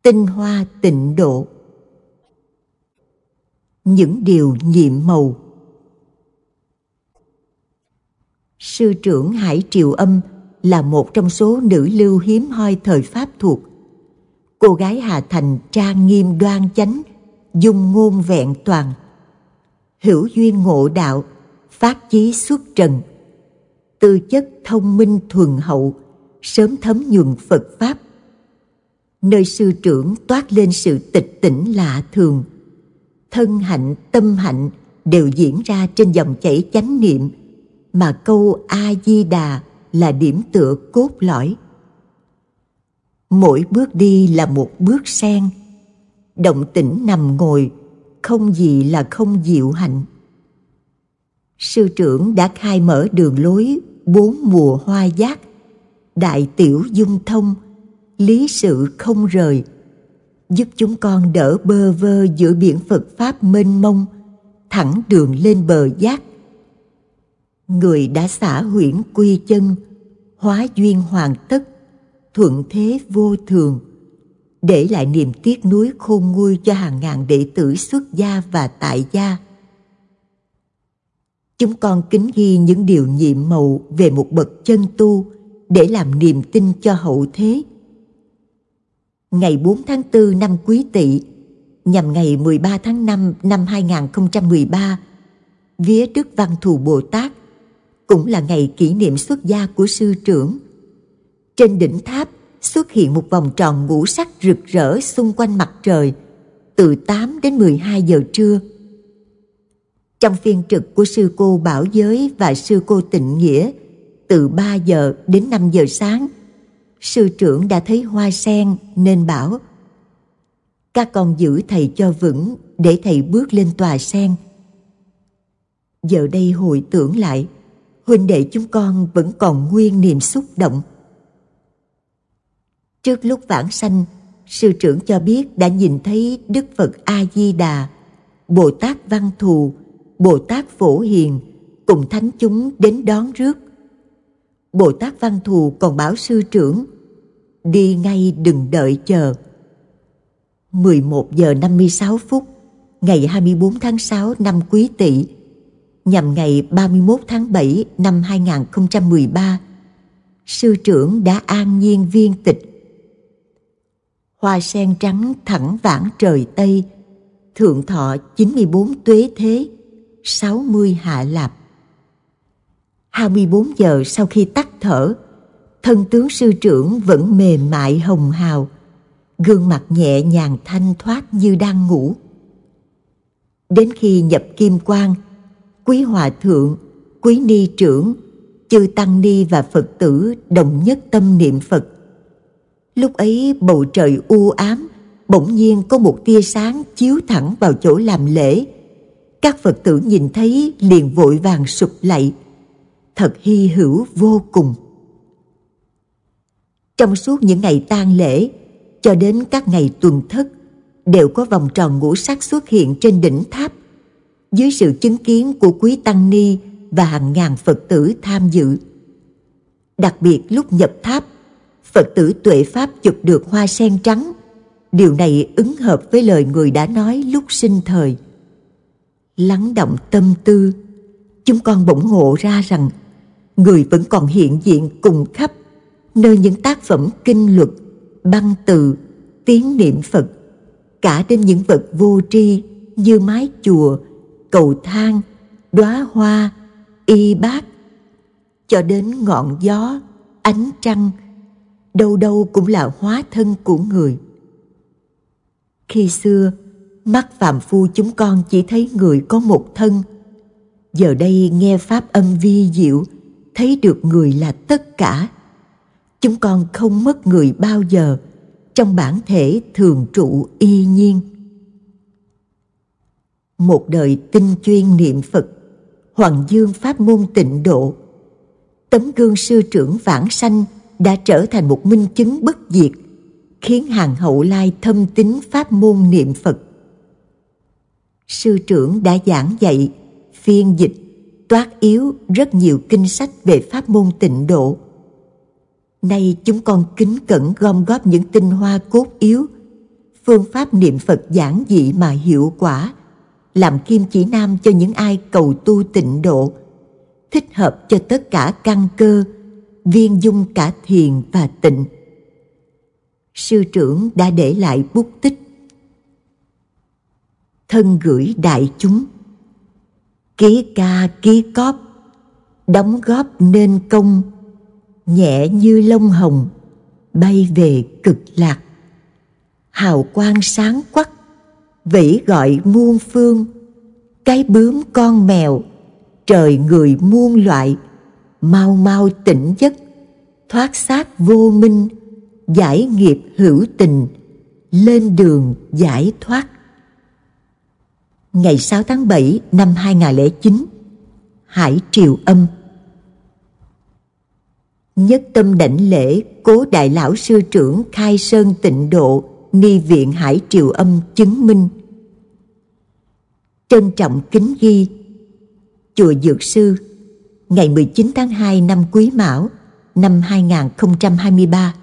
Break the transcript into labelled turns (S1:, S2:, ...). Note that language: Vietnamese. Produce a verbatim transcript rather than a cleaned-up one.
S1: Tinh hoa tịnh độ. Những điều nhiệm màu. Sư trưởng Hải Triều Âm là một trong số nữ lưu hiếm hoi thời Pháp thuộc. Cô gái Hà Thành trang nghiêm đoan chánh, dung ngôn vẹn toàn, hữu duyên ngộ đạo, phát chí xuất trần, tư chất thông minh thuần hậu, sớm thấm nhuần Phật Pháp. Nơi sư trưởng toát lên sự tịch tỉnh lạ thường, thân hạnh, tâm hạnh đều diễn ra trên dòng chảy chánh niệm, mà câu A-di-đà là điểm tựa cốt lõi. Mỗi bước đi là một bước sen, động tĩnh nằm ngồi, không gì là không diệu hạnh. Sư trưởng đã khai mở đường lối bốn mùa hoa giác, đại tiểu dung thông, lý sự không rời, giúp chúng con đỡ bơ vơ giữa biển Phật Pháp mênh mông, thẳng đường lên bờ giác. Người đã xả huyễn quy chân, hóa duyên hoàn tất, thuận thế vô thường, để lại niềm tiếc nuối khôn nguôi cho hàng ngàn đệ tử xuất gia và tại gia. Chúng con kính ghi những điều nhiệm màu về một bậc chân tu để làm niềm tin cho hậu thế. Ngày bốn tháng tư năm Quý Tỵ, nhằm ngày mười ba tháng năm năm hai nghìn không trăm mười ba, vía Đức Văn Thù Bồ Tát, cũng là ngày kỷ niệm xuất gia của sư trưởng. Trên đỉnh tháp xuất hiện một vòng tròn ngũ sắc rực rỡ xung quanh mặt trời từ tám đến mười hai giờ trưa. Trong phiên trực của sư cô Bảo Giới và sư cô Tịnh Nghĩa, từ ba giờ đến năm giờ sáng, sư trưởng đã thấy hoa sen nên bảo: các con giữ thầy cho vững để thầy bước lên tòa sen. Giờ đây hồi tưởng lại, huynh đệ chúng con vẫn còn nguyên niềm xúc động. Trước lúc vãng sanh, sư trưởng cho biết đã nhìn thấy Đức Phật A-di-đà, Bồ Tát Văn Thù, Bồ Tát Phổ Hiền cùng thánh chúng đến đón rước. Bồ Tát Văn Thù còn bảo sư trưởng: đi ngay, đừng đợi chờ. mười một giờ năm mươi sáu phút, ngày hai mươi bốn tháng sáu năm Quý Tỵ, nhằm ngày ba mươi mốt tháng bảy năm hai nghìn không trăm mười ba, sư trưởng đã an nhiên viên tịch. Hoa sen trắng thẳng vãng trời Tây, thượng thọ chín mươi bốn tuế thế, sáu mươi hạ lạp. hai mươi bốn giờ sau khi tắt thở, thân tướng sư trưởng vẫn mềm mại hồng hào, gương mặt nhẹ nhàng thanh thoát như đang ngủ. Đến khi nhập kim quang, quý hòa thượng, quý ni trưởng, chư tăng ni và Phật tử đồng nhất tâm niệm Phật. Lúc ấy bầu trời u ám, bỗng nhiên có một tia sáng chiếu thẳng vào chỗ làm lễ. Các Phật tử nhìn thấy liền vội vàng sụp lạy, thật hy hữu vô cùng. Trong suốt những ngày tang lễ cho đến các ngày tuần thất, đều có vòng tròn ngũ sắc xuất hiện trên đỉnh tháp, dưới sự chứng kiến của quý tăng ni và hàng ngàn Phật tử tham dự. Đặc biệt lúc nhập tháp, Phật tử tuệ pháp chụp được hoa sen trắng. Điều này ứng hợp với lời người đã nói lúc sinh thời. Lắng động tâm tư, chúng con bỗng ngộ ra rằng người vẫn còn hiện diện cùng khắp nơi những tác phẩm kinh luật, băng từ, tiếng niệm Phật, cả đến những vật vô tri như mái chùa, cầu thang, đóa hoa, y bát, cho đến ngọn gió, ánh trăng, đâu đâu cũng là hóa thân của người. Khi xưa, mắt phàm phu chúng con chỉ thấy người có một thân. Giờ đây nghe pháp âm vi diệu, thấy được người là tất cả. Chúng con không mất người bao giờ, trong bản thể thường trụ y nhiên. Một đời tinh chuyên niệm Phật, hoàng dương pháp môn tịnh độ, tấm gương sư trưởng vãng sanh đã trở thành một minh chứng bất diệt, khiến hàng hậu lai thâm tín pháp môn niệm Phật. Sư trưởng đã giảng dạy, phiên dịch, toát yếu rất nhiều kinh sách về pháp môn tịnh độ. Nay chúng con kính cẩn gom góp những tinh hoa cốt yếu, phương pháp niệm Phật giản dị mà hiệu quả, làm kim chỉ nam cho những ai cầu tu tịnh độ, thích hợp cho tất cả căn cơ, viên dung cả thiền và tịnh. Sư trưởng đã để lại bút tích: thân gửi đại chúng, ký ca ký cóp, đóng góp nên công, nhẹ như lông hồng, bay về cực lạc. Hào quang sáng quắc, vẫy gọi muôn phương, cái bướm con mèo, trời người muôn loại, mau mau tỉnh giấc, thoát xác vô minh, giải nghiệp hữu tình, lên đường giải thoát. Ngày sáu tháng bảy năm hai nghìn không trăm lẻ chín, Hải Triều Âm. Nhất tâm đảnh lễ Cố Đại Lão Sư Trưởng Khai Sơn Tịnh Độ Ni Viện Hải Triều Âm chứng minh. Trân trọng kính ghi: Chùa Dược Sư, ngày mười chín tháng hai năm Quý Mão năm hai nghìn không trăm hai mươi ba,